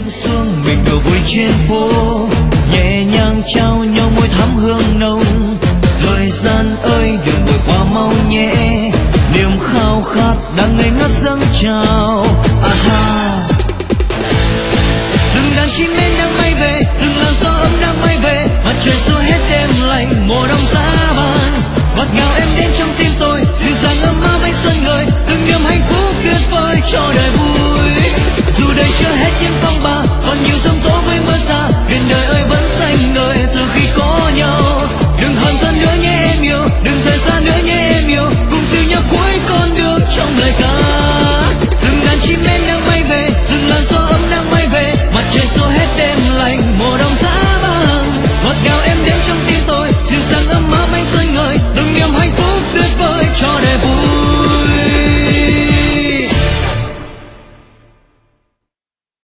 xuống mình đùa vui trên phố, nhẹ nhàng trao nhau môi thắm hương nồng. Thời gian ơi đừng vội qua mau nhé, niềm khao khát đang ngây ngất dâng trào. Từng đàn chim én đang bay về, từng làn gió ấm đang bay về, mặt trời xua hết đêm lạnh mùa đông giá băng. Ngọt ngào em đến trong tim tôi, dịu dàng ấm áp ánh xuân ngời, từng niềm hạnh phúc tuyệt vời cho đời.